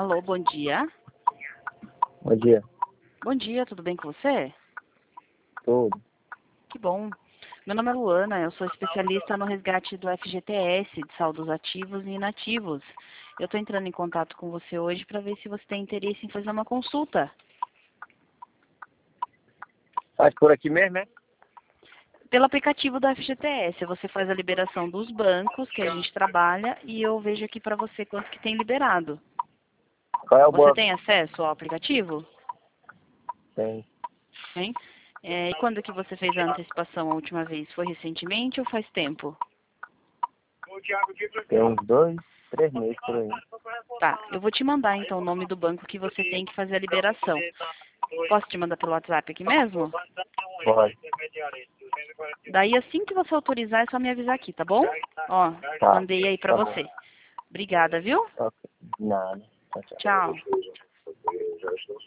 Alô, bom dia. Bom dia. Bom dia, tudo bem com você? Tudo. Que bom. Meu nome é Luana, eu sou especialista no resgate do FGTS, de saldos ativos e inativos. Eu estou entrando em contato com você hoje para ver se você tem interesse em fazer uma consulta. Faz por aqui mesmo, é? Pelo aplicativo da FGTS, você faz a liberação dos bancos que a gente trabalha e eu vejo aqui para você quanto que tem liberado. Qual é o Você banco? tem acesso ao aplicativo? Tem. Hein? E quando que você fez a antecipação a última vez? Foi recentemente ou faz tempo? Tem uns 2, 3 meses por aí. Tá, eu vou te mandar então o nome do banco que você tem que fazer a liberação. Posso te mandar pelo WhatsApp aqui mesmo? Pode. Daí assim que você autorizar é só me avisar aqui, tá bom? Ó, Tá. mandei aí pra Tá bom. você. Obrigada, viu? Ok. Nada. Tchau, tchau. Tchau.